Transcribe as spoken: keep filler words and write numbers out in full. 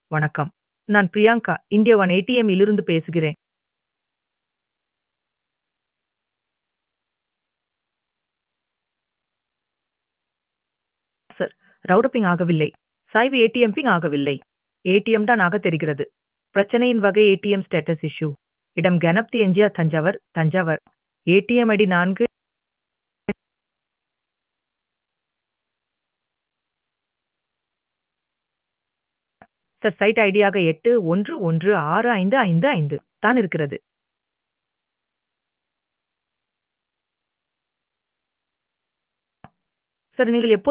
வணக்கம். நான் Priyanka, India one ATM இலிருந்து பேசுகிறேன். சார், ரவுட்டர் பிங் ஆகவில்லை. சாய்வு ஏடிஎம் பிங் ஆகவில்லை. ஏடிஎம் தான் ஆக தெரிகிறது. பிரச்சனையின் வகை ஏடிஎம் ஸ்டேட்டஸ் இஷ்யூ. இடம் Ganapathi MGR Thanjavur, Thanjavur. ATM ID நான்கு சார் சைட் ஐடியாக எட்டு ஒன்று ஒன்று ஆறு ஐந்து ஐந்து ஐந்து தான் இருக்கிறது. சார் நீங்கள் எப்போது